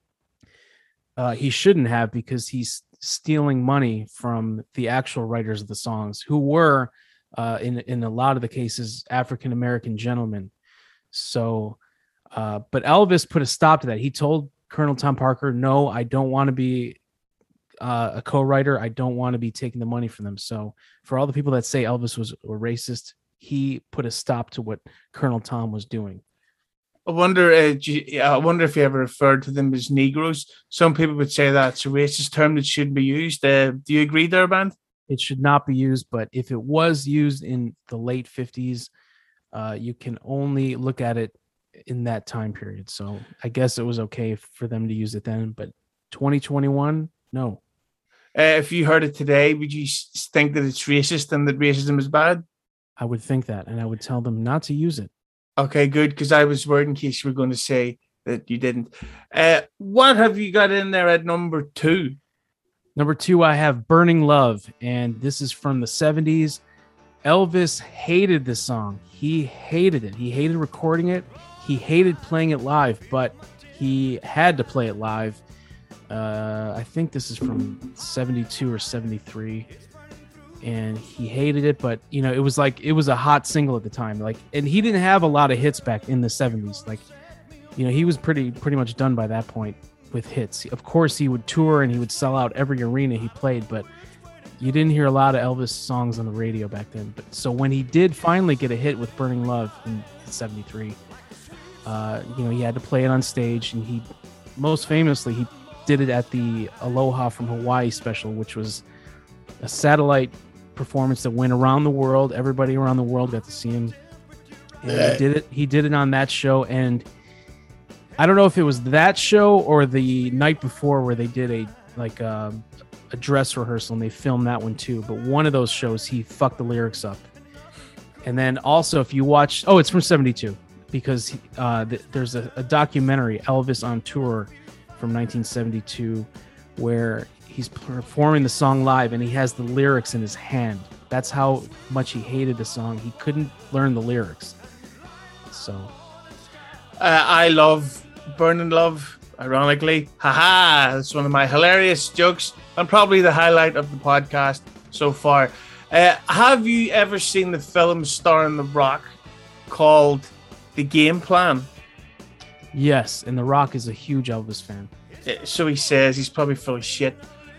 he shouldn't have, because he's stealing money from the actual writers of the songs, who were in a lot of the cases African-American gentlemen. So but Elvis put a stop to that. He told Colonel Tom Parker, no, I don't want to be a co-writer. I don't want to be taking the money from them. So for all the people that say Elvis was a racist, he put a stop to what Colonel Tom was doing. I wonder if you ever referred to them as Negroes. Some people would say that's a racist term that shouldn't be used. Do you agree there, Band? It should not be used, but if it was used in the late 50s, you can only look at it in that time period. So I guess it was okay for them to use it then, but 2021, no. If you heard it today, would you think that it's racist and that racism is bad? I would think that, and I would tell them not to use it. Okay, good, because I was worried in case you were going to say that you didn't. What have you got in there at number 2? Number 2, I have Burning Love, and this is from the 70s. Elvis hated this song. He hated it. He hated recording it. He hated playing it live, but he had to play it live. I think this is from 72 or 73. And he hated it, but it was a hot single at the time. And he didn't have a lot of hits back in the 70s. He was pretty much done by that point with hits. Of course, he would tour and he would sell out every arena he played, but you didn't hear a lot of Elvis songs on the radio back then. But so when he did finally get a hit with Burning Love in 73, he had to play it on stage, and he most famously he did it at the Aloha from Hawaii special, which was a satellite performance that went around the world. Everybody around the world got to see him. And he did it on that show, and I don't know if it was that show or the night before where they did a dress rehearsal and they filmed that one too. But one of those shows, he fucked the lyrics up. And then also, if you watch, it's from 72, because there's a documentary, Elvis on Tour, from 1972, where he's performing the song live and he has the lyrics in his hand. That's how much he hated the song. He couldn't learn the lyrics. So I love Burning Love, ironically. Haha, that's one of my hilarious jokes and probably the highlight of the podcast so far. Have you ever seen the film starring The Rock called The Game Plan? Yes, and The Rock is a huge Elvis fan. So he says. He's probably full of shit.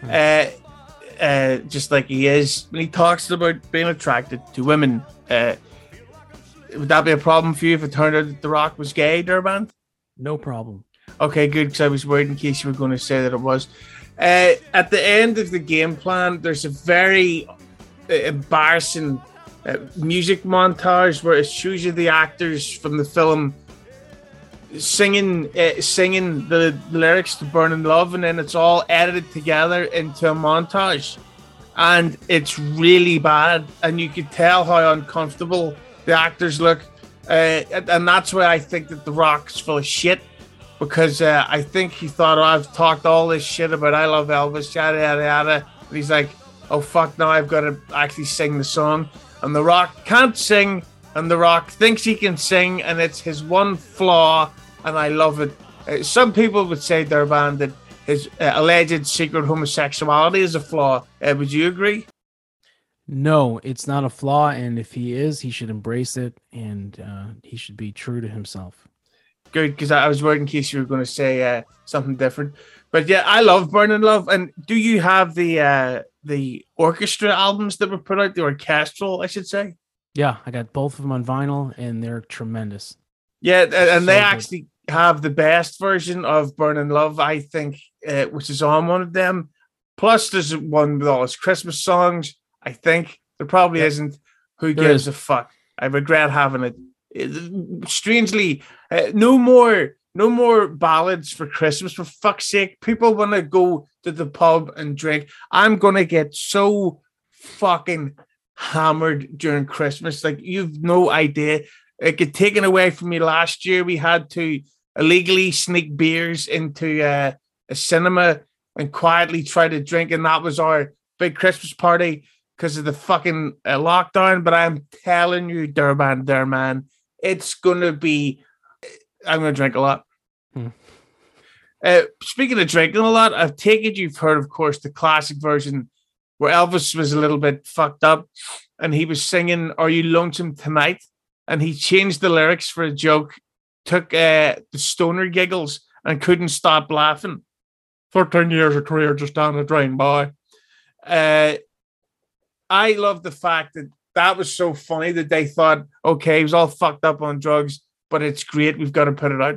Just like he is when he talks about being attracted to women. Would that be a problem for you if it turned out that The Rock was gay, Durband? No problem. Okay, good, because I was worried in case you were going to say that it was. At the end of The Game Plan, there's a very embarrassing music montage where it shows you the actors from the film singing the lyrics to Burning Love, and then it's all edited together into a montage, and it's really bad, and you could tell how uncomfortable the actors look, and that's why I think that The Rock's full of shit, because I think he thought, I've talked all this shit about I love Elvis, yada yada yada, and he's like, oh fuck, now I've got to actually sing the song, and The Rock can't sing, and The Rock thinks he can sing, and it's his one flaw, and I love it. Some people would say, Durband, that his alleged secret homosexuality is a flaw. Would you agree? No, it's not a flaw, and if he is, he should embrace it, and he should be true to himself. Good, because I was worried in case you were going to say something different. But yeah, I love Burning Love. And do you have the orchestra albums that were put out, the orchestral, I should say? Yeah, I got both of them on vinyl, and they're tremendous. Yeah, and So they good. actually have the best version of Burning Love, I think, which is on one of them. Plus, there's one with all his Christmas songs, I think. There probably isn't. Who gives a fuck? I regret having it. Strangely, no more ballads for Christmas. For fuck's sake, people want to go to the pub and drink. I'm gonna get so fucking hammered during Christmas. Like, you've no idea. It got taken away from me last year. We had to illegally sneak beers into a cinema and quietly try to drink, and that was our big Christmas party because of the fucking lockdown. But I'm telling you, Durban, there, man, it's gonna be. I'm gonna drink a lot. Speaking of drinking a lot, I've taken you've heard, of course, the classic version where Elvis was a little bit fucked up, and he was singing "Are You Lonesome Tonight?" and he changed the lyrics for a joke, took the stoner giggles, and couldn't stop laughing. 13 years of career just down the drain, boy. I love the fact that was so funny that they thought, okay, he was all fucked up on drugs, but it's great. We've got to put it out.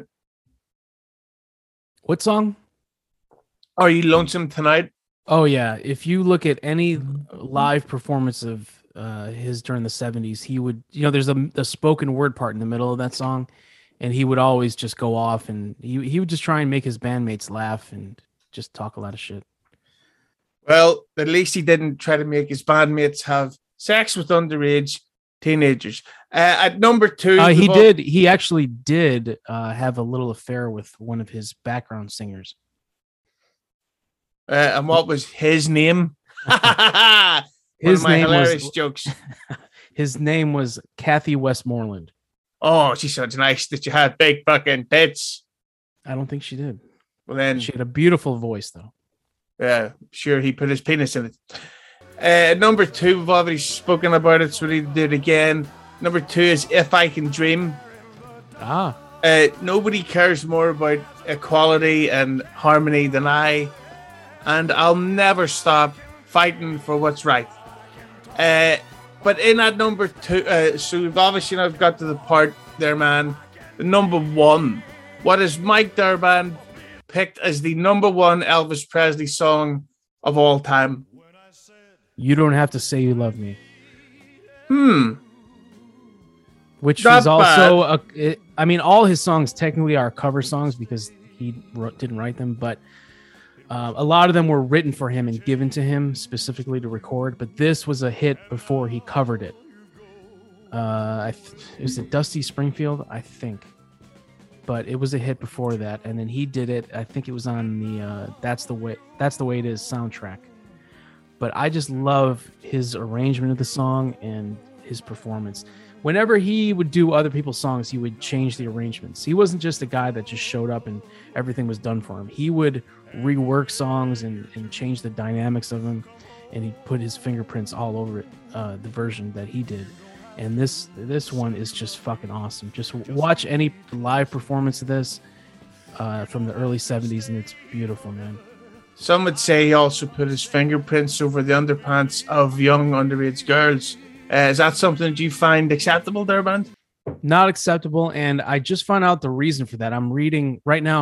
What song? Are You Lonesome Tonight? Oh, yeah. If you look at any live performance of his during the 70s, he would, there's a spoken word part in the middle of that song, and he would always just go off, and he would just try and make his bandmates laugh and just talk a lot of shit. Well, at least he didn't try to make his bandmates have sex with underage teenagers. At number 2, he actually did have a little affair with one of his background singers. And what was his name? His one of my name hilarious was, jokes. His name was Kathy Westmoreland. Oh, she sounds nice that you had big fucking tits. I don't think she did. Well, then she had a beautiful voice, though. Yeah, sure, he put his penis in it. Number 2, we've already spoken about it, so we need to do it again. Number 2 is If I Can Dream. Nobody cares more about equality and harmony than I, and I'll never stop fighting for what's right. But in at number 2, so we've obviously now got to the part there, man. The number 1. What is Mike Durban picked as the number 1 Elvis Presley song of all time? You Don't Have to Say You Love Me. Which Not was also all his songs technically are cover songs because he didn't write them, but a lot of them were written for him and given to him specifically to record. But this was a hit before he covered it. Was it Dusty Springfield? I think. But it was a hit before that, and then he did it. I think it was on the That's the Way It Is soundtrack. But I just love his arrangement of the song and his performance. Whenever he would do other people's songs, he would change the arrangements. He wasn't just a guy that just showed up and everything was done for him. He would rework songs and change the dynamics of them, and he put his fingerprints all over it, the version that he did. And this one is just fucking awesome. Just watch any live performance of this from the early 70s, and it's beautiful, man. Some would say he also put his fingerprints over the underpants of young underage girls. Is that something that you find acceptable, Durban? Not acceptable, and I just found out the reason for that. I'm reading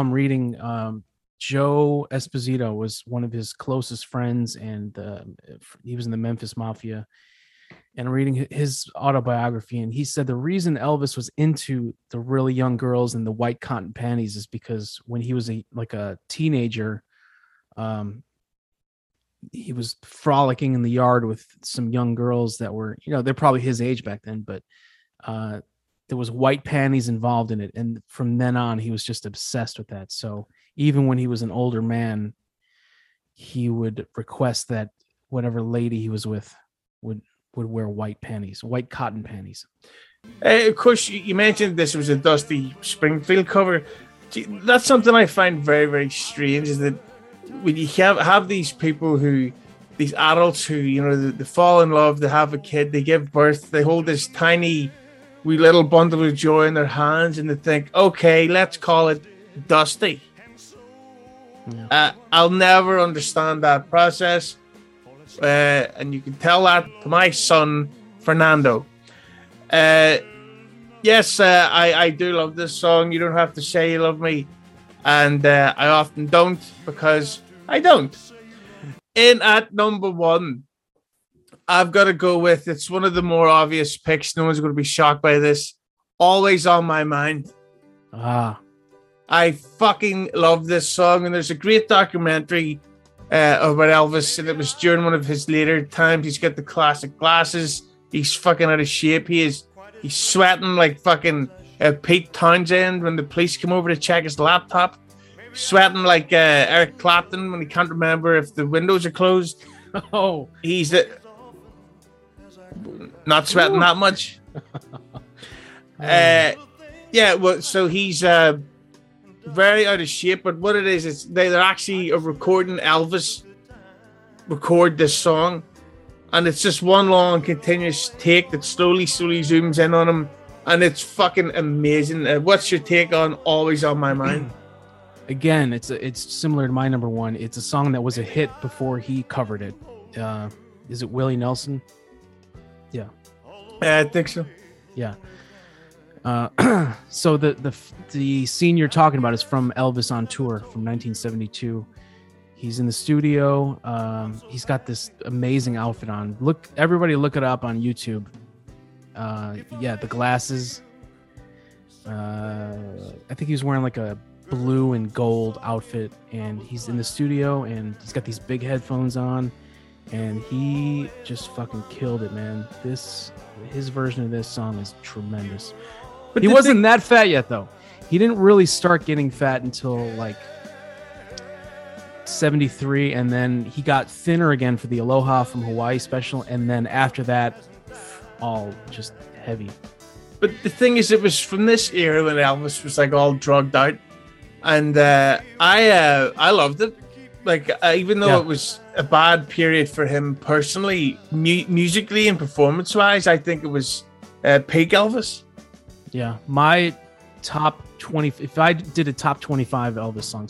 Joe Esposito was one of his closest friends, and he was in the Memphis Mafia. And reading his autobiography, and he said the reason Elvis was into the really young girls and the white cotton panties is because when he was a teenager, he was frolicking in the yard with some young girls that were, they're probably his age back then, but there was white panties involved in it. And from then on, he was just obsessed with that. So even when he was an older man, he would request that whatever lady he was with would wear white cotton panties. Of course, you mentioned this was a Dusty Springfield cover. That's something I find very, very strange, is that when you have these people these adults who, they fall in love, they have a kid, they give birth, they hold this tiny wee little bundle of joy in their hands, and they think, okay, let's call it Dusty. Yeah. I'll never understand that process. And you can tell that to my son, Fernando. Yes, I do love this song. You Don't Have to Say You Love Me. And I often don't, because I don't. In at number 1, I've got to go with, it's one of the more obvious picks. No one's going to be shocked by this. Always on My Mind. Ah, I fucking love this song, and there's a great documentary about Elvis, and it was during one of his later times. He's got the classic glasses. He's fucking out of shape. He's sweating like fucking Pete Townsend when the police come over to check his laptop. Sweating like Eric Clapton when he can't remember if the windows are closed. oh, He's not sweating that much. Yeah, well, so he's very out of shape, but what it is they're actually recording Elvis record this song, and it's just one long continuous take that slowly zooms in on him, and it's fucking amazing. What's your take on Always on My Mind? again, it's similar to my number one. It's a song that was a hit before he covered it. Is it Willie Nelson? Yeah. I think so. Yeah. So the scene you're talking about is from Elvis on Tour from 1972. He's in the studio. He's got this amazing outfit on. Everybody look it up on YouTube. Yeah, the glasses. I think he was wearing like a blue and gold outfit, and he's in the studio, and he's got these big headphones on, and he just fucking killed it, man. His version of this song is tremendous. But he wasn't that fat yet, though. He didn't really start getting fat until like 73, and then he got thinner again for the Aloha from Hawaii special, and then after that, all just heavy. But the thing is, it was from this era when Elvis was like all drugged out, and I loved it. Like even though it was a bad period for him personally, musically and performance-wise, I think it was peak Elvis. Yeah, my top 20. If I did a top 25 Elvis songs,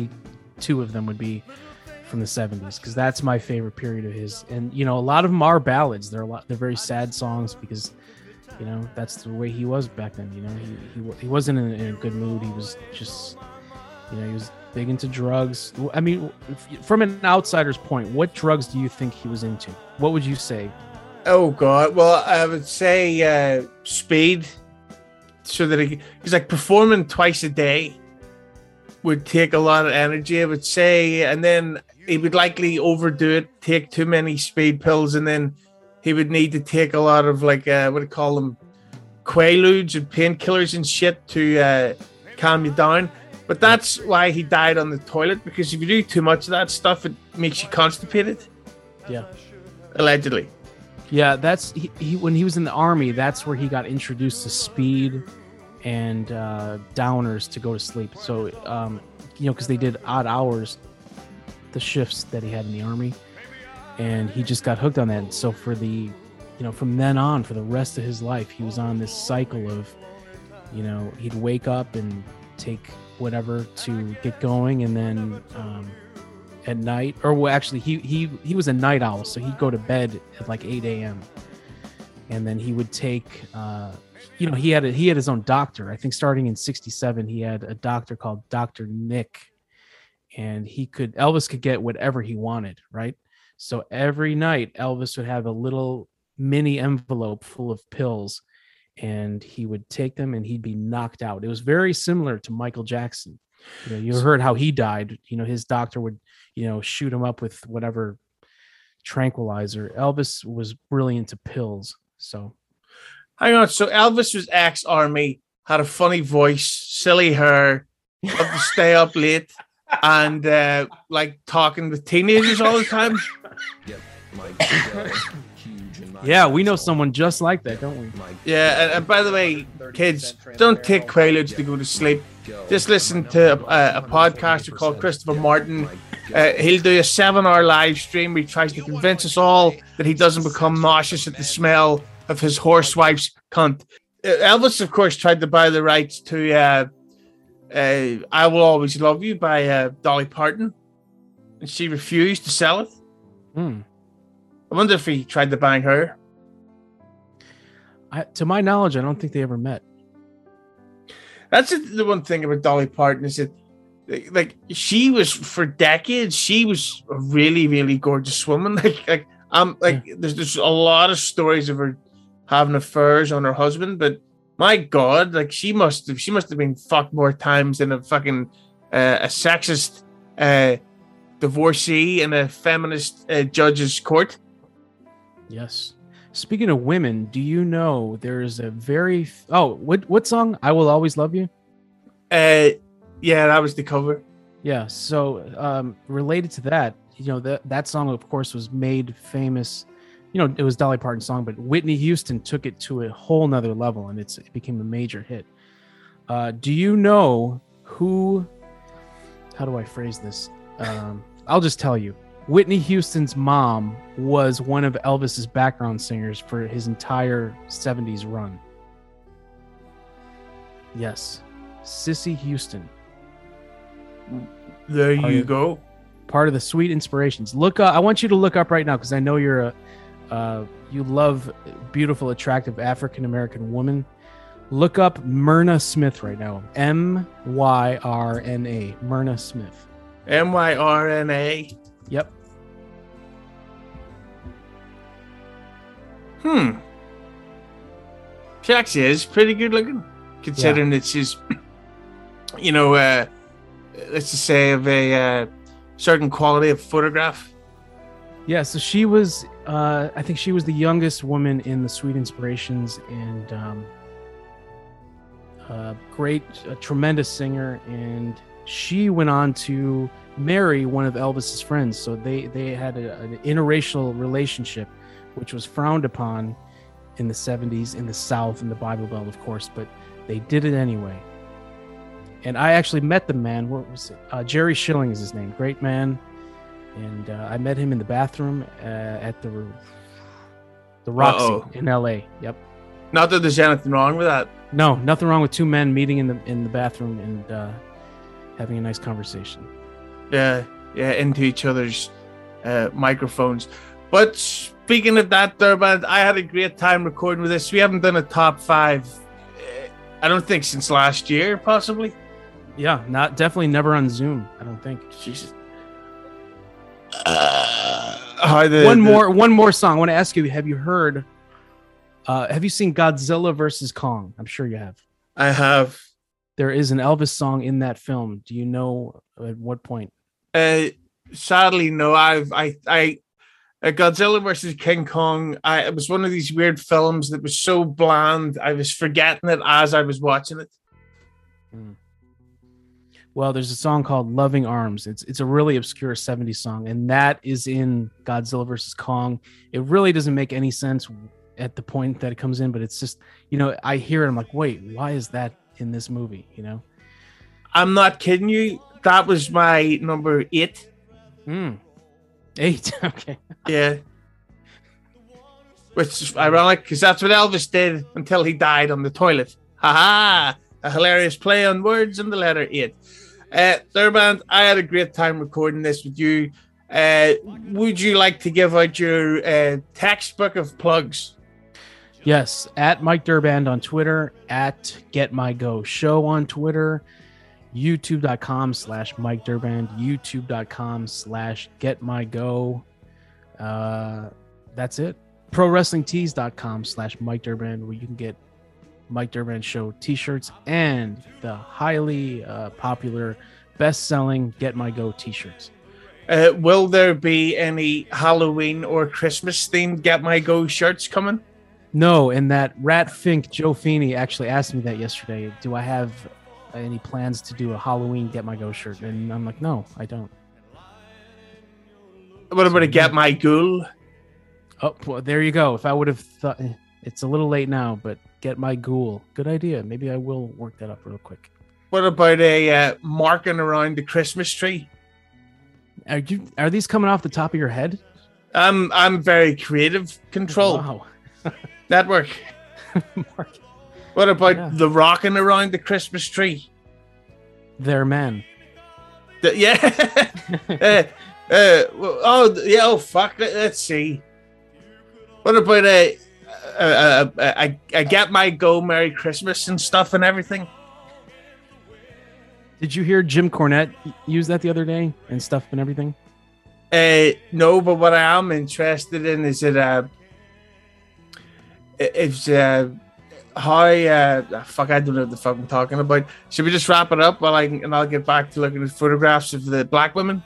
22 of them would be from the 70s, because that's my favorite period of his. And you know, a lot of them are ballads. They're very sad songs because, you know, that's the way he was back then. You know, he wasn't in a good mood. He was just, you know, he was big into drugs. I mean, from an outsider's point, what drugs do you think he was into? What would you say? Oh God, well, I would say speed. So that he's like performing twice a day would take a lot of energy, I would say, and then he would likely overdo it, take too many speed pills, and then he would need to take a lot of like what do you call them, Quaaludes and painkillers and shit to calm you down. But that's why he died on the toilet, because if you do too much of that stuff, it makes you constipated. Yeah, allegedly. Yeah, that's he when he was in the army. That's where he got introduced to speed and downers to go to sleep. So, you know, because they did odd hours, the shifts that he had in the army, and he just got hooked on that. So for the, you know, from then on, for the rest of his life, he was on this cycle of, you know, he'd wake up and take whatever to get going, and then at night, or well, actually he was a night owl, so he'd go to bed at like 8 a.m. and then he would take you know, he had his own doctor. I think starting in 67 he had a doctor called Dr. Nick, and Elvis could get whatever he wanted, right? So every night Elvis would have a little mini envelope full of pills, and he would take them and he'd be knocked out. It was very similar to Michael Jackson. You know, you heard how he died. You know, his doctor would, you know, shoot him up with whatever tranquilizer. Elvis was really into pills. So, hang on. So Elvis was ex-army, had a funny voice, silly hair, loved to stay up late, and like talking with teenagers all the time. Yeah, we know someone just like that, don't we? Yeah, and by the way, kids, don't take Quaaludes to go to sleep. Just listen to a podcaster called Christopher Martin. He'll do a 7-hour live stream where he tries to convince us all that he doesn't become nauseous at the smell of his horsewife's cunt. Elvis, of course, tried to buy the rights to I Will Always Love You by Dolly Parton, and she refused to sell it. I wonder if he tried to bang her. To my knowledge, I don't think they ever met. That's the one thing about Dolly Parton, is that, like, she was, for decades, she was a really, really gorgeous woman. Like There's a lot of stories of her having affairs on her husband, but my God, like she must have been fucked more times than a fucking a sexist divorcee in a feminist judge's court. Yes. Speaking of women, do you know there's a very what song? I Will Always Love You? Yeah, that was the cover. Yeah. So related to that, that song, of course, was made famous. It was Dolly Parton's song, but Whitney Houston took it to a whole nother level, and it became a major hit. Do you know who? How do I phrase this? I'll just tell you. Whitney Houston's mom was one of Elvis's background singers for his entire 70s run. Yes. Sissy Houston. There you go. Part of the Sweet Inspirations. Look up. I want you to look up right now because I know you love beautiful, attractive African-American women. Look up Myrna Smith right now. Myrna. Myrna Smith. Myrna. Yep. She actually is pretty good looking, considering that she's, let's just say of a certain quality of photograph. Yeah, so she was, I think she was the youngest woman in the Sweet Inspirations, and a tremendous singer, and she went on to marry one of Elvis's friends. So they had an interracial relationship, which was frowned upon in the 70s in the South, in the Bible Belt, of course, but they did it anyway. And I actually met the man. What was it? Jerry Schilling is his name. Great man. And I met him in the bathroom at the Roxy in LA. Yep. Not that there's anything wrong with that. No, nothing wrong with two men meeting in the bathroom and having a nice conversation. Yeah, into each other's microphones. But speaking of that, Durband, I had a great time recording with this. We haven't done a top 5, I don't think, since last year, possibly. Yeah, definitely never on Zoom, I don't think. Jesus. One more song. I want to ask you, have you seen Godzilla vs. Kong? I'm sure you have. I have. There is an Elvis song in that film. Do you know at what point? Sadly, no. Godzilla versus King Kong. It was one of these weird films that was so bland. I was forgetting it as I was watching it. Well, there's a song called "Loving Arms." It's a really obscure '70s song, and that is in Godzilla versus Kong. It really doesn't make any sense at the point that it comes in, but it's just, I hear it. I'm like, wait, why is that in this movie? I'm not kidding you. That was my number 8. 8. Okay. Yeah. Which is ironic because that's what Elvis did until he died on the toilet. Ha! A hilarious play on words and the letter 8. Durband, I had a great time recording this with you. Would you like to give out your textbook of plugs? Yes, at Mike Durband on Twitter, at Get My Go Show on Twitter, youtube.com/Mike Durband, youtube.com/GetMyGo. That's it. ProWrestlingTees.com/Mike Durband, where you can get Mike Durband Show t-shirts and the highly popular, best-selling Get My Go t-shirts. Will there be any Halloween or Christmas themed Get My Go shirts coming? No, and that rat fink Joe Feeney actually asked me that yesterday. Do I have any plans to do a Halloween Get My Go shirt? And I'm like, no, I don't. What about a Get My Ghoul? Oh, well, there you go. If I would have thought, it's a little late now, but Get My Ghoul. Good idea. Maybe I will work that up real quick. What about a marking around the Christmas tree? Are these coming off the top of your head? I'm very creative. Control. Wow. Network. What about the rocking around the Christmas tree? Their man. Oh fuck. Let's see. What about a Get My Go Merry Christmas and stuff and everything? Did you hear Jim Cornette use that the other day and stuff and everything? No, but what I am interested in is that how fuck, I don't know what the fuck I'm talking about. Should we just wrap it up and I'll get back to looking at photographs of the black women?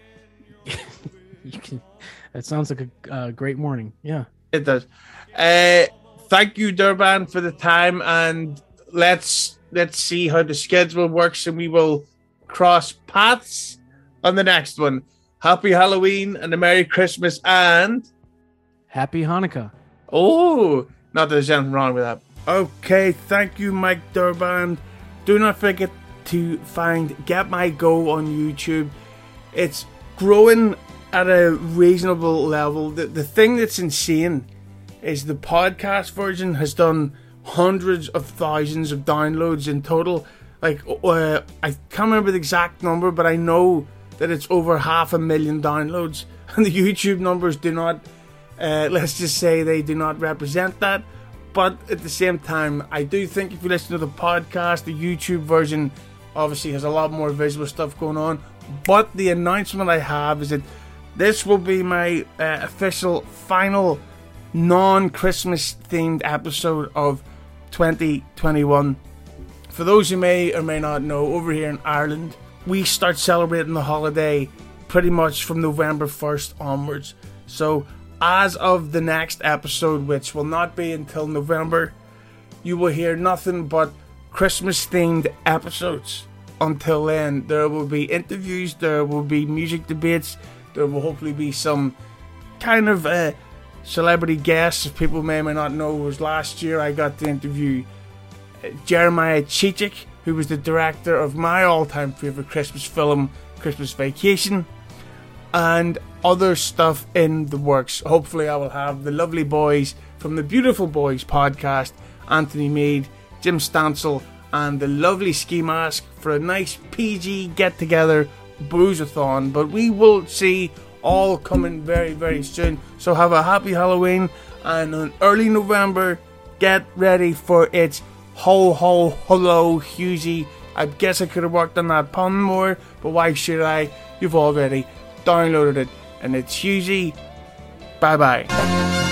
You can. That sounds like a great morning. Yeah, it does. Thank you, Durban, for the time, and let's see how the schedule works, and we will cross paths on the next one. Happy Halloween and a Merry Christmas and Happy Hanukkah. Oh, not that there's anything wrong with that. Okay, thank you, Mike Durban. Do not forget to find Get My Go on YouTube. It's growing at a reasonable level. The thing that's insane is the podcast version has done hundreds of thousands of downloads in total. I can't remember the exact number, but I know that it's over 500,000 downloads. And the YouTube numbers do not, let's just say they do not represent that. But at the same time, I do think if you listen to the podcast, the YouTube version obviously has a lot more visual stuff going on. But the announcement I have is that this will be my official final non-Christmas themed episode of 2021. For those who may or may not know, over here in Ireland, we start celebrating the holiday pretty much from November 1st onwards. So as of the next episode, which will not be until November, you will hear nothing but Christmas themed episodes. Until then, there will be interviews, there will be music debates, there will hopefully be some kind of celebrity guests. If people may or may not know, it was last year I got to interview Jeremiah Chichik, who was the director of my all-time favourite Christmas film, Christmas Vacation, and other stuff in the works. Hopefully I will have the lovely boys from the Beautiful Boys podcast, Anthony Meade, Jim Stansel, and the lovely Ski Mask for a nice PG get-together booze-a-thon. But we will see all coming very, very soon. So have a happy Halloween, and in early November, get ready for its ho ho hello Hughesy. I guess I could have worked on that pun more, but why should I? You've already downloaded it, and it's Hughesy. Bye bye.